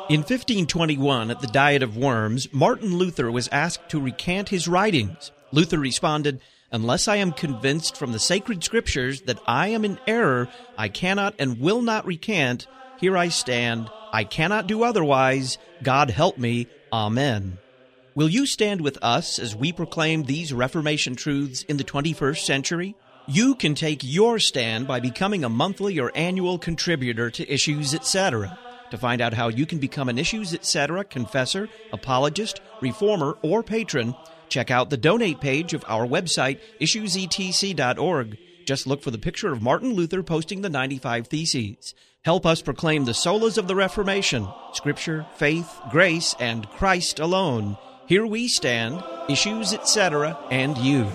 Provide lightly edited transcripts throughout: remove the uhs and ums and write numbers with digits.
In 1521, at the Diet of Worms, Martin Luther was asked to recant his writings. Luther responded, "Unless I am convinced from the sacred scriptures that I am in error, I cannot and will not recant. Here I stand. I cannot do otherwise. God help me. Amen." Will you stand with us as we proclaim these Reformation truths in the 21st century? You can take your stand by becoming a monthly or annual contributor to Issues Etc. To find out how you can become an Issues Etc. confessor, apologist, reformer, or patron, check out the donate page of our website, issuesetc.org. Just look for the picture of Martin Luther posting the 95 Theses. Help us proclaim the solas of the Reformation, Scripture, faith, grace, and Christ alone. Here we stand, Issues Etc., and you.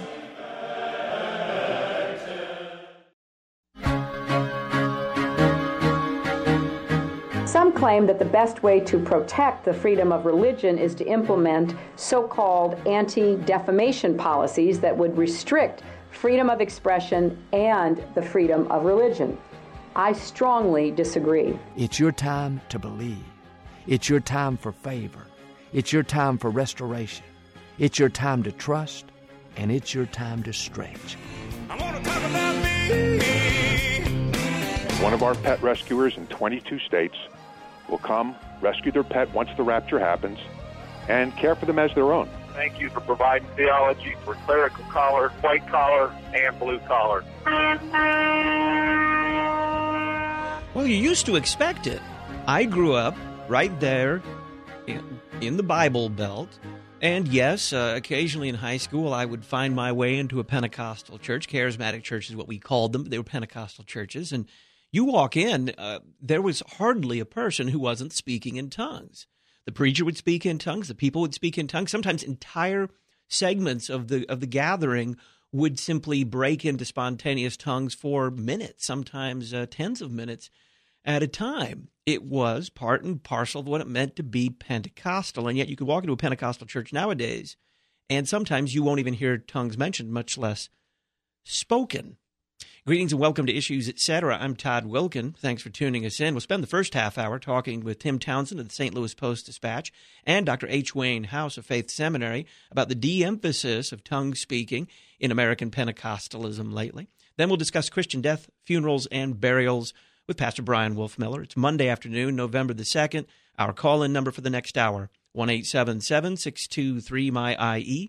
Some claim that the best way to protect the freedom of religion is to implement so-called anti-defamation policies that would restrict freedom of expression and the freedom of religion. I strongly disagree. It's your time to believe. It's your time for favor. It's your time for restoration. It's your time to trust, and it's your time to stretch. I want to talk about me. One of our pet rescuers in 22 states will come, rescue their pet once the rapture happens, and care for them as their own. Thank you for providing theology for clerical collar, white collar, and blue collar. Well, you used to expect it. I grew up right there in the Bible Belt. And yes, occasionally in high school, I would find my way into a Pentecostal church. Charismatic church is what we called them. They were Pentecostal churches. And you walk in, there was hardly a person who wasn't speaking in tongues. The preacher would speak in tongues. The people would speak in tongues. Sometimes entire segments of the gathering would simply break into spontaneous tongues for minutes, sometimes tens of minutes at a time. It was part and parcel of what it meant to be Pentecostal. And yet you could walk into a Pentecostal church nowadays, and sometimes you won't even hear tongues mentioned, much less spoken. Greetings and welcome to Issues Etc. I'm Todd Wilkin. Thanks for tuning us in. We'll spend the first half hour talking with Tim Townsend of the St. Louis Post-Dispatch and Dr. H. Wayne House of Faith Seminary about the de-emphasis of tongue speaking in American Pentecostalism lately. Then we'll discuss Christian death, funerals, and burials with Pastor Brian Wolfmiller. It's Monday afternoon, November the 2nd. Our call-in number for the next hour, 1-877-623-MY-IE,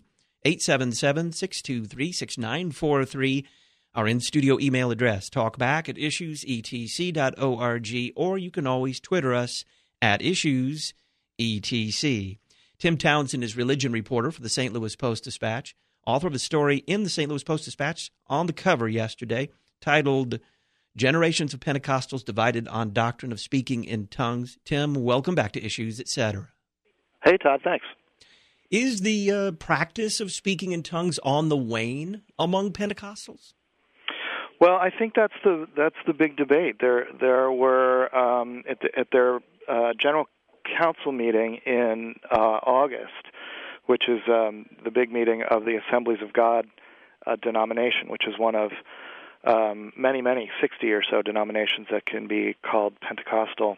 877-623-6943. Our in-studio email address, talkback@issuesetc.org, or you can always Twitter us at IssuesETC. Tim Townsend is religion reporter for the St. Louis Post-Dispatch, author of a story in the St. Louis Post-Dispatch on the cover yesterday titled Generations of Pentecostals Divided on Doctrine of Speaking in Tongues. Tim, welcome back to Issues Etc. Hey, Todd, thanks. Is the practice of speaking in tongues on the wane among Pentecostals? Well, I think that's the big debate. There were at their general council meeting in August, which is the big meeting of the Assemblies of God denomination, which is one of many 60 or so denominations that can be called Pentecostal.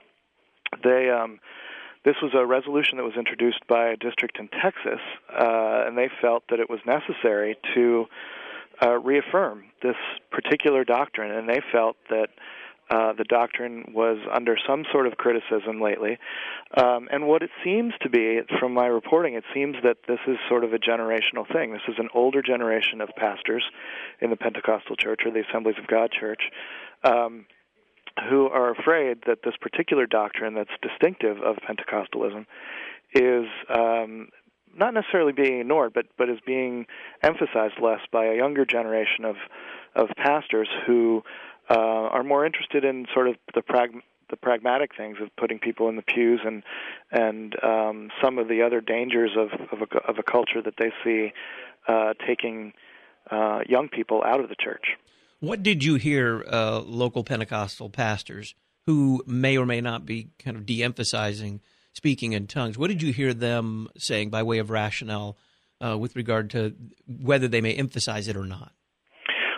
This was a resolution that was introduced by a district in Texas, and they felt that it was necessary to reaffirm this particular doctrine, and they felt that the doctrine was under some sort of criticism lately. And what it seems to be, from my reporting, it seems that this is sort of a generational thing. This is an older generation of pastors in the Pentecostal Church or the Assemblies of God Church who are afraid that this particular doctrine that's distinctive of Pentecostalism is not necessarily being ignored, but is being emphasized less by a younger generation of pastors who are more interested in sort of the pragmatic things of putting people in the pews and some of the other dangers of a culture that they see taking young people out of the church. What did you hear local Pentecostal pastors who may or may not be kind of de-emphasizing speaking in tongues? What did you hear them saying by way of rationale with regard to whether they may emphasize it or not?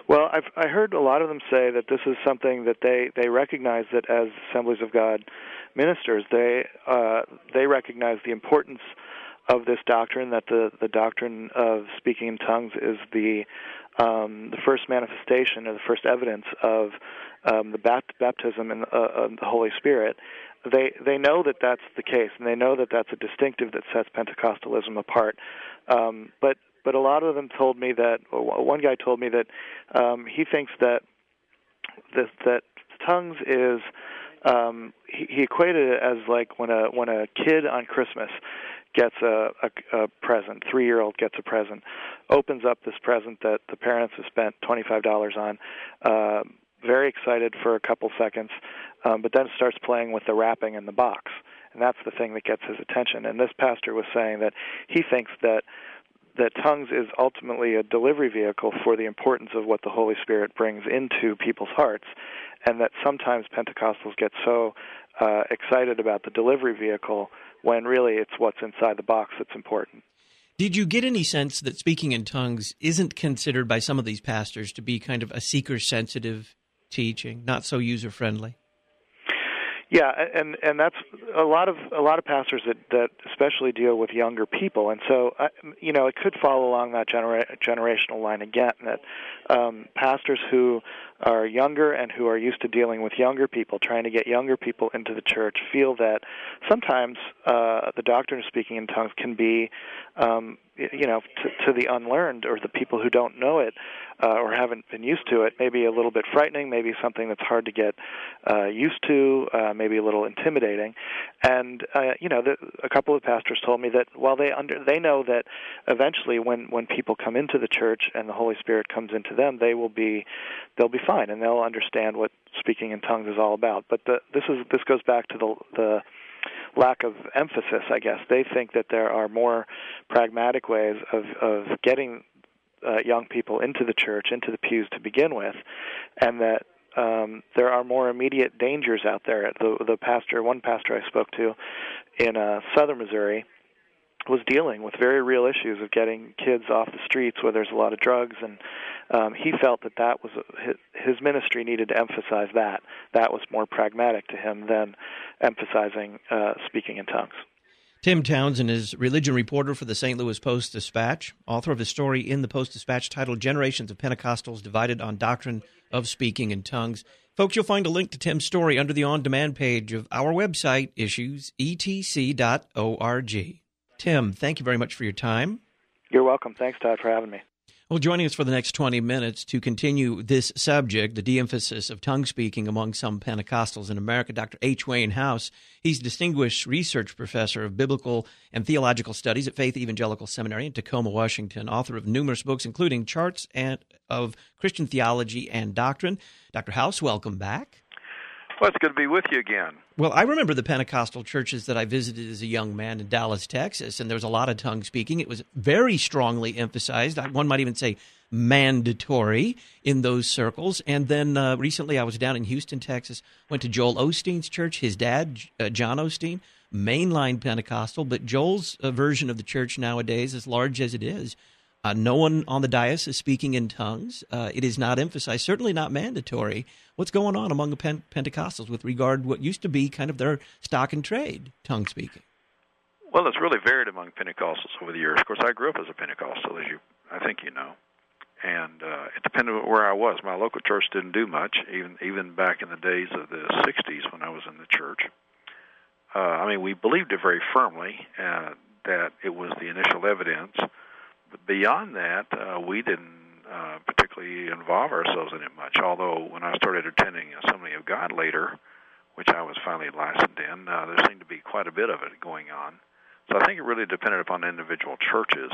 Well, I heard a lot of them say that this is something that they recognize, that as Assemblies of God ministers, they recognize the importance of this doctrine, that the doctrine of speaking in tongues is the first manifestation or the first evidence of the baptism in the Holy Spirit. They know that that's the case, and they know that that's a distinctive that sets Pentecostalism apart. But a lot of them told me that, one guy told me that he thinks that tongues is, he equated it as like when a kid on Christmas gets a present, 3-year-old gets a present, opens up this present that the parents have spent $25 on, very excited for a couple seconds, but then starts playing with the wrapping in the box. And that's the thing that gets his attention. And this pastor was saying that he thinks that tongues is ultimately a delivery vehicle for the importance of what the Holy Spirit brings into people's hearts, and that sometimes Pentecostals get so excited about the delivery vehicle when really it's what's inside the box that's important. Did you get any sense that speaking in tongues isn't considered by some of these pastors to be kind of a seeker-sensitive teaching, not so user-friendly? Yeah, and that's a lot of pastors that especially deal with younger people, and so it could fall along that generational line again. That pastors who are younger and who are used to dealing with younger people, trying to get younger people into the church, feel that sometimes the doctrine of speaking in tongues can be, to the unlearned or the people who don't know it or haven't been used to it, maybe a little bit frightening, maybe something that's hard to get used to, maybe a little intimidating. And a couple of pastors told me that while they know that eventually when people come into the church and the Holy Spirit comes into them, they'll be fine and they'll understand what speaking in tongues is all about. But this goes back to the lack of emphasis, I guess. They think that there are more pragmatic ways of getting young people into the church, into the pews to begin with, and that there are more immediate dangers out there. One pastor I spoke to in southern Missouri was dealing with very real issues of getting kids off the streets where there's a lot of drugs, and he felt that was his ministry needed to emphasize that. That was more pragmatic to him than emphasizing speaking in tongues. Tim Townsend is religion reporter for the St. Louis Post-Dispatch, author of a story in the Post-Dispatch titled Generations of Pentecostals Divided on Doctrine of Speaking in Tongues. Folks, you'll find a link to Tim's story under the on-demand page of our website, issuesetc.org. Tim, thank you very much for your time. You're welcome. Thanks, Todd, for having me. Well, joining us for the next 20 minutes to continue this subject, the de-emphasis of tongue speaking among some Pentecostals in America, Dr. H. Wayne House. He's Distinguished Research Professor of Biblical and Theological Studies at Faith Evangelical Seminary in Tacoma, Washington, author of numerous books, including Charts of Christian Theology and Doctrine. Dr. House, welcome back. Well, it's good to be with you again. Well, I remember the Pentecostal churches that I visited as a young man in Dallas, Texas, and there was a lot of tongue speaking. It was very strongly emphasized. One might even say mandatory in those circles. And then recently I was down in Houston, Texas, went to Joel Osteen's church. His dad, John Osteen, mainline Pentecostal, but Joel's version of the church nowadays, as large as it is, no one on the dais is speaking in tongues. It is not emphasized, certainly not mandatory. What's going on among the Pentecostals with regard to what used to be kind of their stock and trade, tongue speaking? Well, it's really varied among Pentecostals over the years. Of course, I grew up as a Pentecostal, as I think you know. And it depended on where I was. My local church didn't do much, even back in the days of the 60s when I was in the church. We believed it very firmly that it was the initial evidence. But beyond that, we didn't particularly involve ourselves in it much, although when I started attending Assembly of God later, which I was finally licensed in, there seemed to be quite a bit of it going on. So I think it really depended upon individual churches.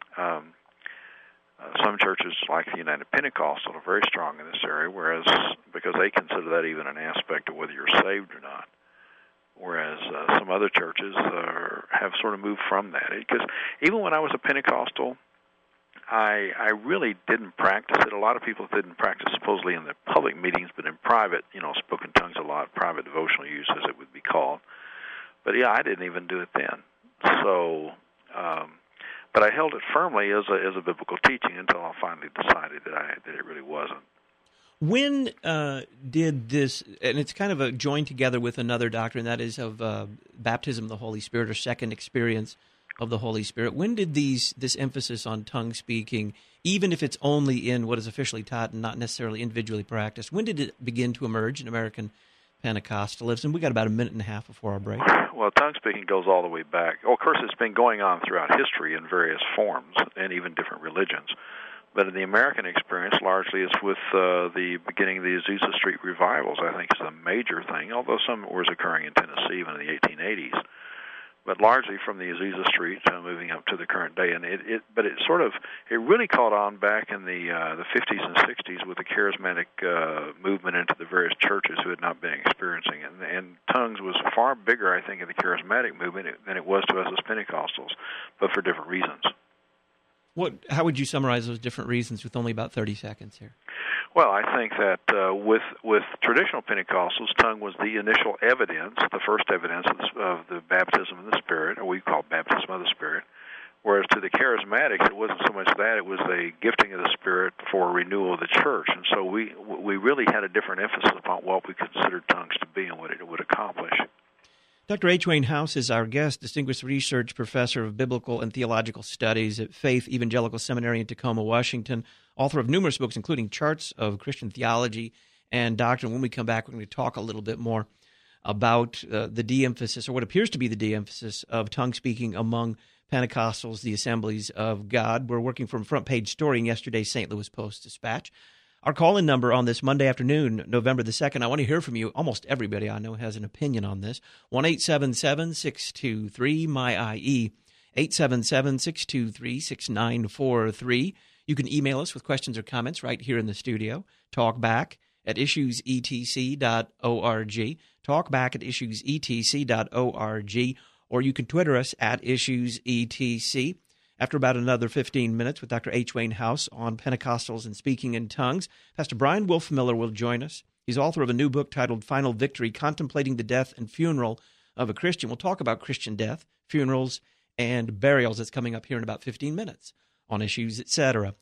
Some churches, like the United Pentecostal, are very strong in this area, whereas because they consider that even an aspect of whether you're saved or not. Whereas some other churches have sort of moved from that. Because even when I was a Pentecostal, I really didn't practice it. A lot of people didn't practice supposedly in the public meetings, but in private, spoken tongues a lot, private devotional use, as it would be called. But yeah, I didn't even do it then. So, But I held it firmly as a biblical teaching until I finally decided that it really wasn't. When did this, and it's kind of joined together with another doctrine, that is of baptism of the Holy Spirit, or second experience of the Holy Spirit. When did this emphasis on tongue speaking, even if it's only in what is officially taught and not necessarily individually practiced, when did it begin to emerge in American Pentecostalism? We got about a minute and a half before our break. Well, tongue speaking goes all the way back. Well, of course, it's been going on throughout history in various forms and even different religions. But in the American experience, largely it's with the beginning of the Azusa Street revivals, I think, is a major thing, although some was occurring in Tennessee even in the 1880s. But largely from the Azusa Street, moving up to the current day. And it really caught on back in the 50s and 60s with the charismatic movement into the various churches who had not been experiencing it. And tongues was far bigger, I think, in the charismatic movement than it was to us as Pentecostals, but for different reasons. How would you summarize those different reasons with only about 30 seconds here? Well, I think that with traditional Pentecostals, tongue was the initial evidence, the first evidence of the baptism of the Spirit, or we call baptism of the Spirit. Whereas to the charismatics, it wasn't so much that; it was a gifting of the Spirit for renewal of the church. And so we really had a different emphasis upon what we considered tongues to be and what it would accomplish. Dr. H. Wayne House is our guest, Distinguished Research Professor of Biblical and Theological Studies at Faith Evangelical Seminary in Tacoma, Washington, author of numerous books, including Charts of Christian Theology and Doctrine. When we come back, we're going to talk a little bit more about the de-emphasis, or what appears to be the de-emphasis, of tongue speaking among Pentecostals, the Assemblies of God. We're working from Front Page Story in yesterday's St. Louis Post-Dispatch. Our call-in number on this Monday afternoon, November the 2nd, I want to hear from you. Almost everybody I know has an opinion on this. 1-877-623-MY-IE, 877-623-6943. You can email us with questions or comments right here in the studio. Talkback at issuesetc.org. Talkback at issuesetc.org. Or you can Twitter us at issuesetc. After about another 15 minutes with Dr. H. Wayne House on Pentecostals and Speaking in Tongues, Pastor Brian Wolfmueller will join us. He's author of a new book titled Final Victory, Contemplating the Death and Funeral of a Christian. We'll talk about Christian death, funerals, and burials. That's coming up here in about 15 minutes on Issues, Etc.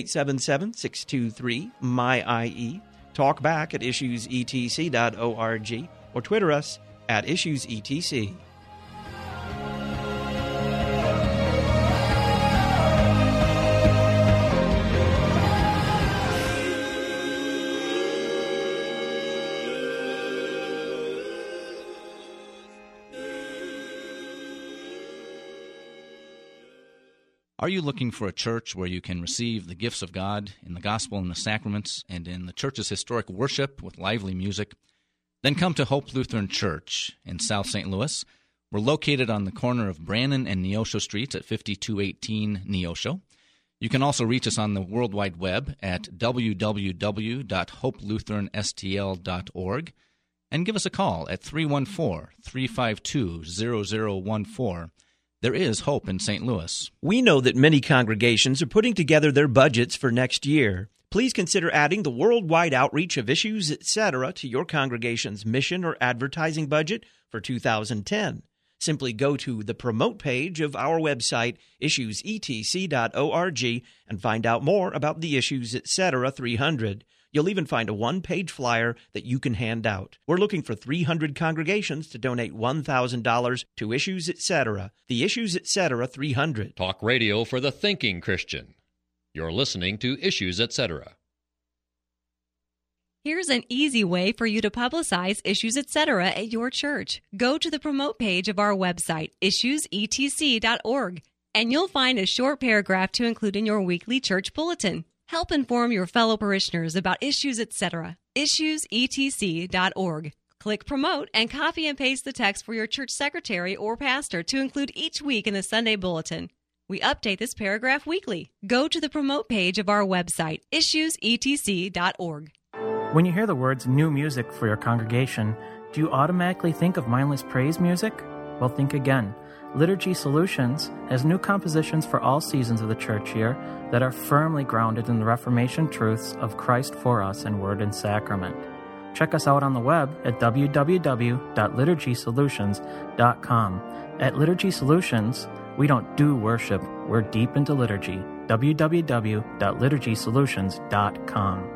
1-877-623-MY-IE. Talk back at issuesetc.org or Twitter us at issuesetc. Are you looking for a church where you can receive the gifts of God in the gospel and the sacraments and in the church's historic worship with lively music? Then come to Hope Lutheran Church in South St. Louis. We're located on the corner of Brannan and Neosho Streets at 5218 Neosho. You can also reach us on the World Wide Web at www.hopelutheranstl.org and give us a call at 314-352-0014. There is hope in St. Louis. We know that many congregations are putting together their budgets for next year. Please consider adding the worldwide outreach of Issues, Etc. to your congregation's mission or advertising budget for 2010. Simply go to the Promote page of our website, issuesetc.org, and find out more about the Issues, Etc. 300. You'll even find a one-page flyer that you can hand out. We're looking for 300 congregations to donate $1,000 to Issues, Etc. The Issues, Etc. 300. Talk radio for the thinking Christian. You're listening to Issues, Etc. Here's an easy way for you to publicize Issues, Etc. at your church. Go to the Promote page of our website, issuesetc.org, and you'll find a short paragraph to include in your weekly church bulletin. Help inform your fellow parishioners about Issues, Etc. issuesetc.org. Click Promote and copy and paste the text for your church secretary or pastor to include each week in the Sunday bulletin. We update this paragraph weekly. Go to the Promote page of our website, issuesetc.org. When you hear the words new music for your congregation, do you automatically think of mindless praise music? Well, think again. Liturgy Solutions has new compositions for all seasons of the church year that are firmly grounded in the Reformation truths of Christ for us in Word and Sacrament. Check us out on the web at www.liturgysolutions.com. At Liturgy Solutions, we don't do worship, We're deep into liturgy. www.liturgysolutions.com.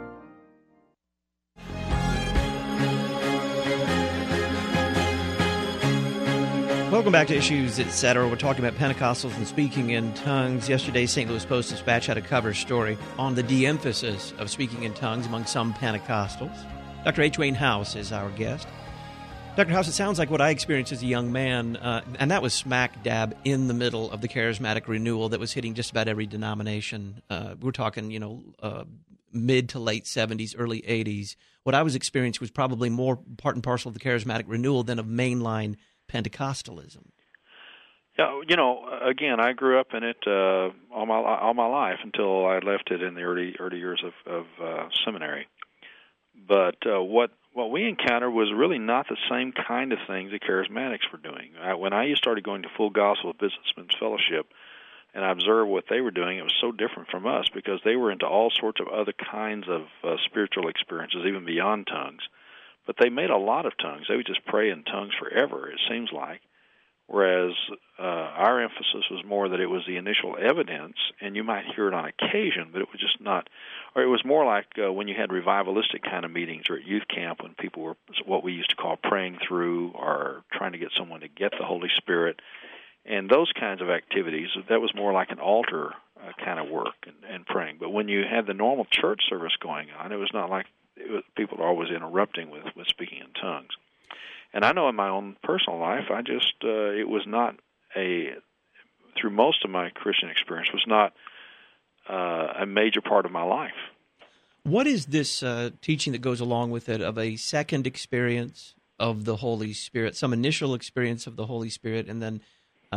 Welcome back to Issues, Etc. We're talking about Pentecostals and speaking in tongues. Yesterday, St. Louis Post-Dispatch had a cover story on the de-emphasis of speaking in tongues among some Pentecostals. Dr. H. Wayne House is our guest. Dr. House, it sounds like what I experienced as a young man, and that was smack dab in the middle of the charismatic renewal that was hitting just about every denomination. We're talking, mid to late 70s, early 80s. What I was experiencing was probably more part and parcel of the charismatic renewal than of mainline Pentecostalism. Yeah, again, I grew up in it all my life until I left it in the early years of seminary. But what we encountered was really not the same kind of things the charismatics were doing. When I started going to Full Gospel Businessmen's Fellowship, and I observed what they were doing, it was so different from us because they were into all sorts of other kinds of spiritual experiences, even beyond tongues. But they made a lot of tongues. They would just pray in tongues forever, it seems like, whereas our emphasis was more that it was the initial evidence, and you might hear it on occasion, but it was just not, or it was more like when you had revivalistic kind of meetings or at youth camp when people were what we used to call praying through or trying to get someone to get the Holy Spirit, and those kinds of activities, that was more like an altar kind of work and praying. But when you had the normal church service going on, it was not like people are always interrupting with speaking in tongues. And I know in my own personal life, I just, it was not through most of my Christian experience, was not a major part of my life. What is this teaching that goes along with it of a second experience of the Holy Spirit, some initial experience of the Holy Spirit, and then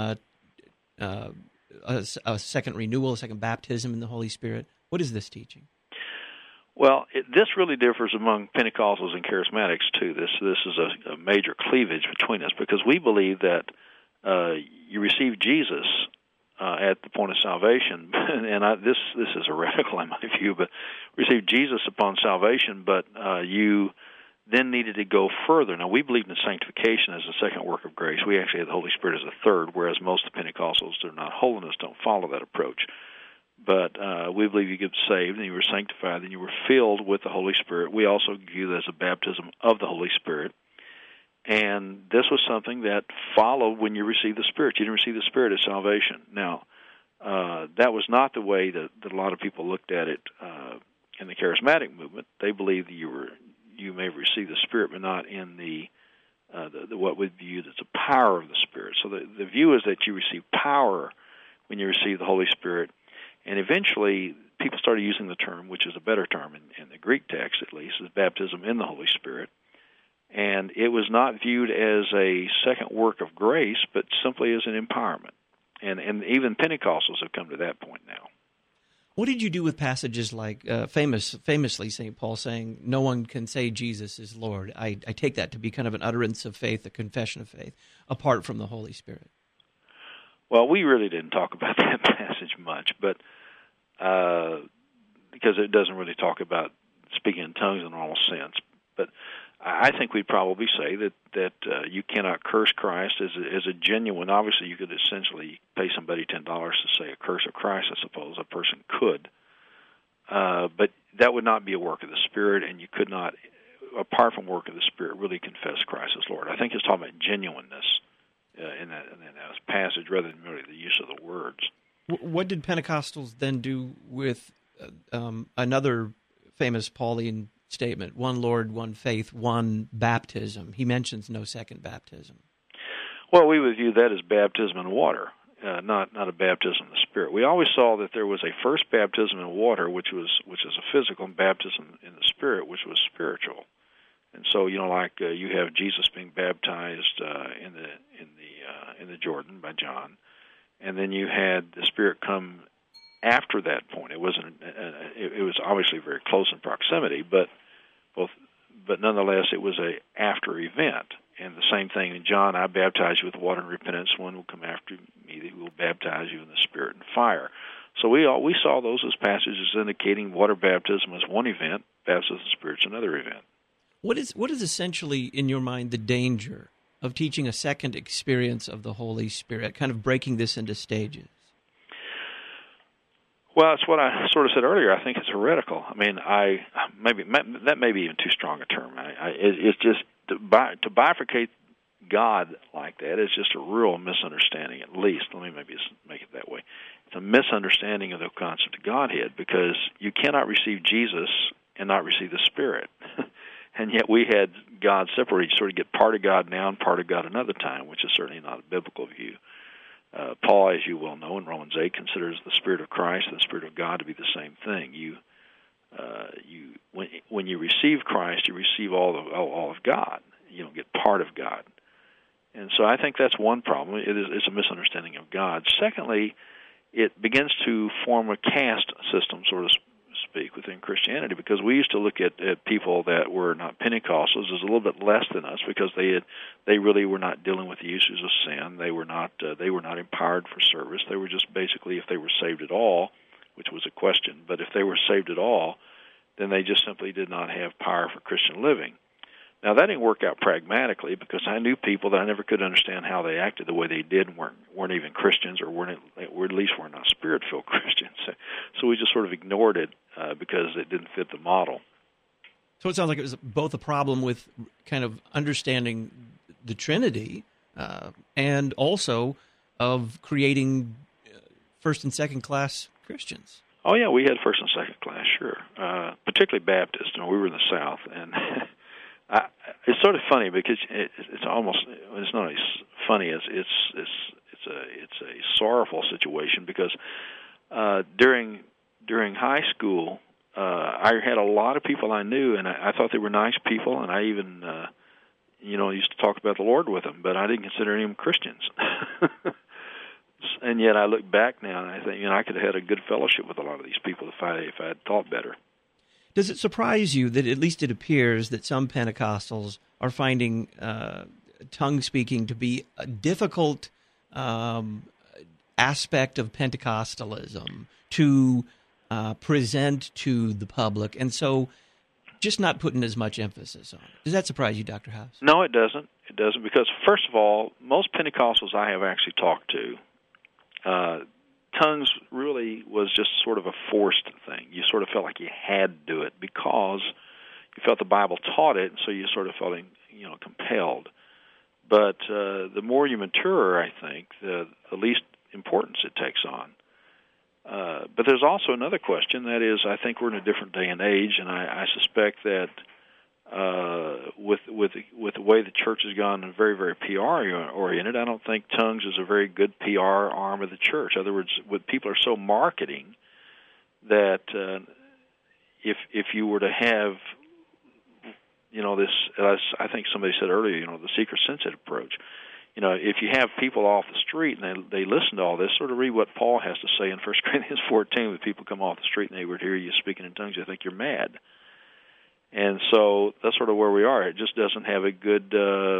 a second renewal, a second baptism in the Holy Spirit? What is this teaching? Well, this really differs among Pentecostals and Charismatics, too. This is a major cleavage between us because we believe that you receive Jesus at the point of salvation, and this is heretical in my view, but receive Jesus upon salvation, but you then needed to go further. Now, we believe in sanctification as a second work of grace. We actually have the Holy Spirit as a third, whereas most of the Pentecostals that are not holiness don't follow that approach. But we believe you get saved and you were sanctified and you were filled with the Holy Spirit. We also view that as a baptism of the Holy Spirit. And this was something that followed when you received the Spirit. You didn't receive the Spirit at salvation. Now, that was not the way that a lot of people looked at it in the charismatic movement. They believed that you may have received the Spirit, but not in the what would be viewed as the power of the Spirit. So the view is that you receive power when you receive the Holy Spirit. And eventually, people started using the term, which is a better term in the Greek text at least, is baptism in the Holy Spirit. And it was not viewed as a second work of grace, but simply as an empowerment. And even Pentecostals have come to that point now. What did you do with passages like famously St. Paul saying, no one can say Jesus is Lord? I take that to be kind of an utterance of faith, a confession of faith, apart from the Holy Spirit. Well, we really didn't talk about that passage much, but because it doesn't really talk about speaking in tongues in a normal sense. But I think we'd probably say that you cannot curse Christ as a genuine. Obviously, you could essentially pay somebody $10 to say a curse of Christ. I suppose a person could, but that would not be a work of the Spirit, and you could not, apart from work of the Spirit, really confess Christ as Lord. I think it's talking about genuineness in that passage rather than merely the use of the words. What did Pentecostals then do with another famous Pauline statement, one Lord, one faith, one baptism? He mentions no second baptism. Well, we would view that as baptism in water, not a baptism in the Spirit. We always saw that there was a first baptism in water, which is a physical, and baptism in the Spirit, which was spiritual. And so, you have Jesus being baptized in the Jordan by John, and then you had the Spirit come after that point. It wasn't. It was obviously very close in proximity, but nonetheless, it was a after event. And the same thing in John: I baptize you with water and repentance. One will come after me who will baptize you in the Spirit and fire. So we saw those as passages indicating water baptism as one event, baptism of the Spirit is another event. What is essentially, in your mind, the danger of teaching a second experience of the Holy Spirit, kind of breaking this into stages? Well, it's what I sort of said earlier. I think it's heretical. I mean, that may be even too strong a term. It's just to bifurcate God like that is just a real misunderstanding. At least, let me maybe make it that way. It's a misunderstanding of the concept of Godhead, because you cannot receive Jesus and not receive the Spirit. And yet we had God separated. You sort of get part of God now and part of God another time, which is certainly not a biblical view. Paul, as you well know, in Romans 8, considers the Spirit of Christ and the Spirit of God to be the same thing. When you receive Christ, you receive all of God. You don't get part of God. And so I think that's one problem. It's a misunderstanding of God. Secondly, it begins to form a caste system, so to speak, within Christianity, because we used to look at people that were not Pentecostals as a little bit less than us, because they really were not dealing with the issues of sin. They were not empowered for service. They were just basically, if they were saved at all, which was a question, but if they were saved at all, then they just simply did not have power for Christian living. Now, that didn't work out pragmatically, because I knew people that I never could understand how they acted the way they did, and weren't even Christians, or at least were not Spirit-filled Christians. So we just sort of ignored it because it didn't fit the model. So it sounds like it was both a problem with kind of understanding the Trinity and also of creating first and second class Christians. Oh, yeah, we had first and second class, sure, particularly Baptists. We were in the South, and it's sort of funny because it's not as funny as it's a sorrowful situation, because during high school I had a lot of people I knew, and I thought they were nice people, and I even used to talk about the Lord with them, but I didn't consider any of them Christians. And yet I look back now and I think I could have had a good fellowship with a lot of these people if I had thought better. Does it surprise you that at least it appears that some Pentecostals are finding tongue speaking to be a difficult aspect of Pentecostalism to present to the public, and so just not putting as much emphasis on it? Does that surprise you, Dr. House? No, it doesn't. It doesn't, because first of all, most Pentecostals I have actually talked to, tongues really was just sort of a forced thing. You sort of felt like you had to do it because you felt the Bible taught it, and so you sort of felt compelled. But the more you mature, I think, the least importance it takes on. But there's also another question, that is, I think we're in a different day and age, and I suspect that with the way the church has gone and very, very PR-oriented, I don't think tongues is a very good PR arm of the church. In other words, people are so marketing that if you were to have, this, as I think somebody said earlier, the seeker-sensitive approach, if you have people off the street and they listen to all this, sort of read what Paul has to say in 1 Corinthians 14, when people come off the street and they would hear you speaking in tongues, they think you're mad. And so that's sort of where we are. It just doesn't have a good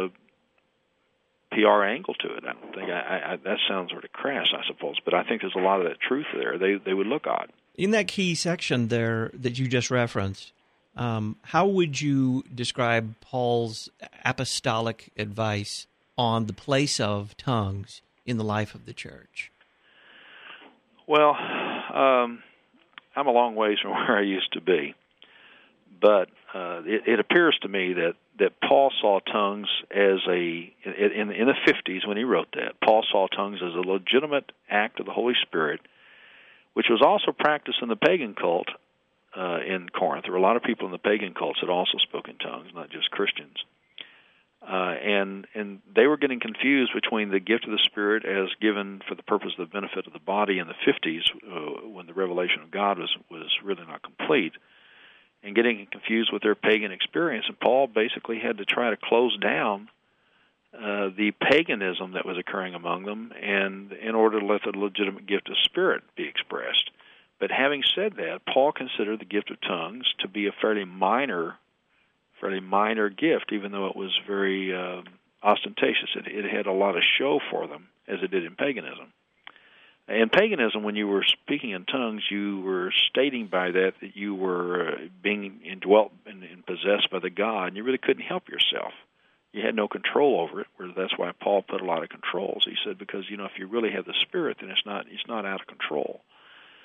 PR angle to it. I don't think. That sounds sort of crass, I suppose, but I think there's a lot of that truth there. They would look odd. In that key section there that you just referenced, how would you describe Paul's apostolic advice on the place of tongues in the life of the church? Well, I'm a long ways from where I used to be, but it appears to me that Paul saw tongues as in the 50s when he wrote that. Paul saw tongues as a legitimate act of the Holy Spirit, which was also practiced in the pagan cult in Corinth. There were a lot of people in the pagan cults that also spoke in tongues, not just Christians. And they were getting confused between the gift of the Spirit as given for the purpose of the benefit of the body in the 50s, when the revelation of God was really not complete, and getting confused with their pagan experience. And Paul basically had to try to close down the paganism that was occurring among them, and in order to let the legitimate gift of Spirit be expressed. But having said that, Paul considered the gift of tongues to be a fairly minor gift, even though it was very ostentatious. It had a lot of show for them, as it did in paganism. In paganism, when you were speaking in tongues, you were stating by that you were being indwelt and possessed by the God, and you really couldn't help yourself. You had no control over it. That's why Paul put a lot of controls. He said, because if you really have the Spirit, then it's not out of control.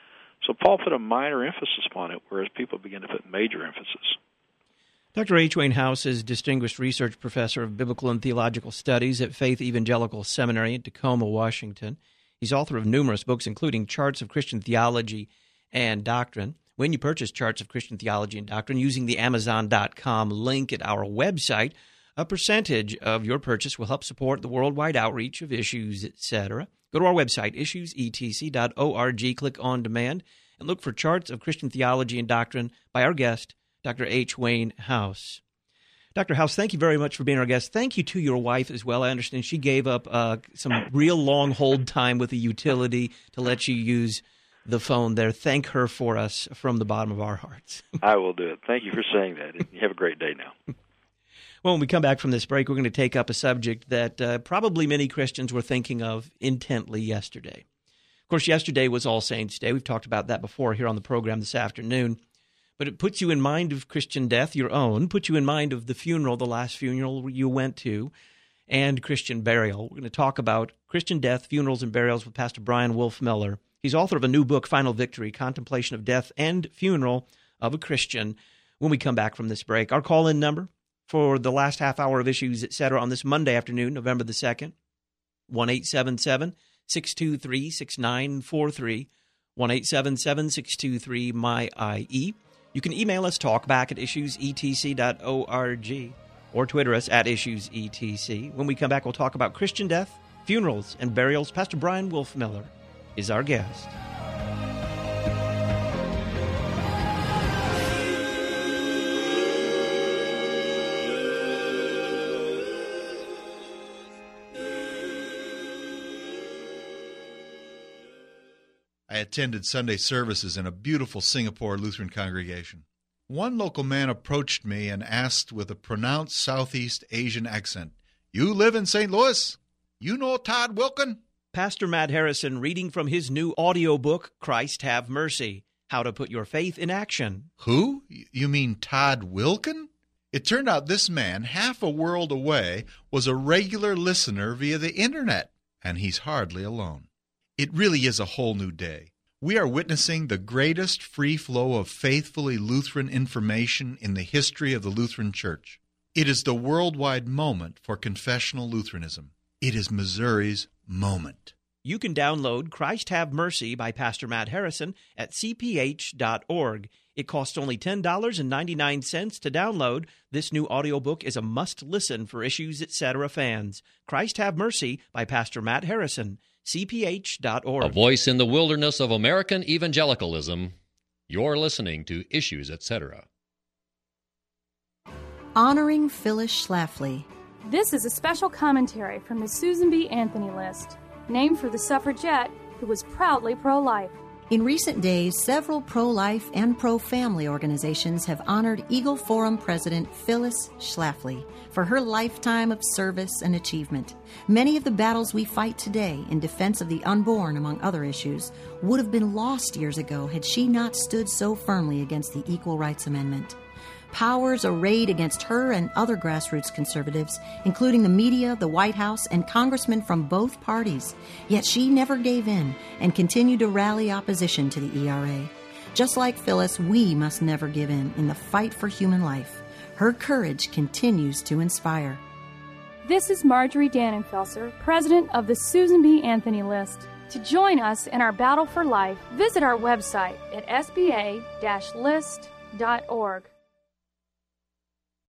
So Paul put a minor emphasis upon it, whereas people begin to put major emphasis. Dr. H. Wayne House is Distinguished Research Professor of Biblical and Theological Studies at Faith Evangelical Seminary in Tacoma, Washington. He's author of numerous books, including Charts of Christian Theology and Doctrine. When you purchase Charts of Christian Theology and Doctrine using the Amazon.com link at our website, a percentage of your purchase will help support the worldwide outreach of Issues, etc. Go to our website, issuesetc.org, click on Demand, and look for Charts of Christian Theology and Doctrine by our guest, Dr. H. Wayne House. Dr. House, thank you very much for being our guest. Thank you to your wife as well. I understand she gave up some real long hold time with the utility to let you use the phone there. Thank her for us from the bottom of our hearts. I will do it. Thank you for saying that. You have a great day now. Well, when we come back from this break, we're going to take up a subject that probably many Christians were thinking of intently yesterday. Of course, yesterday was All Saints' Day. We've talked about that before here on the program this afternoon. But it puts you in mind of Christian death, your own, puts you in mind of the funeral, the last funeral you went to, and Christian burial. We're going to talk about Christian death, funerals, and burials with Pastor Brian Wolfmueller. He's author of a new book, Final Victory, Contemplation of Death and Funeral of a Christian, when we come back from this break. Our call-in number for the last half hour of Issues, etc., on this Monday afternoon, November the 2nd, 1-877-623-6943, 1-877-623-MY-IE. You can email us, talkback@issuesetc.org, or Twitter us @issuesetc. When we come back, we'll talk about Christian death, funerals, and burials. Pastor Brian Wolfmueller is our guest. I attended Sunday services in a beautiful Singapore Lutheran congregation. One local man approached me and asked with a pronounced Southeast Asian accent, "You live in St. Louis? You know Todd Wilken?" Pastor Matt Harrison reading from his new audio book, Christ Have Mercy, How to Put Your Faith in Action. Who? You mean Todd Wilken? It turned out this man, half a world away, was a regular listener via the internet, and he's hardly alone. It really is a whole new day. We are witnessing the greatest free flow of faithfully Lutheran information in the history of the Lutheran Church. It is the worldwide moment for confessional Lutheranism. It is Missouri's moment. You can download Christ Have Mercy by Pastor Matt Harrison at cph.org. It costs only $10.99 to download. This new audiobook is a must-listen for Issues, etc. fans. Christ Have Mercy by Pastor Matt Harrison, cph.org. A voice in the wilderness of American evangelicalism. You're listening to Issues, etc. Honoring Phyllis Schlafly. This is a special commentary from the Susan B. Anthony List, named for the suffragette who was proudly pro-life. In recent days, several pro-life and pro-family organizations have honored Eagle Forum President Phyllis Schlafly for her lifetime of service and achievement. Many of the battles we fight today in defense of the unborn, among other issues, would have been lost years ago had she not stood so firmly against the Equal Rights Amendment. Powers arrayed against her and other grassroots conservatives, including the media, the White House, and congressmen from both parties. Yet she never gave in and continued to rally opposition to the ERA. Just like Phyllis, we must never give in the fight for human life. Her courage continues to inspire. This is Marjorie Dannenfelser, president of the Susan B. Anthony List. To join us in our battle for life, visit our website at sba-list.org.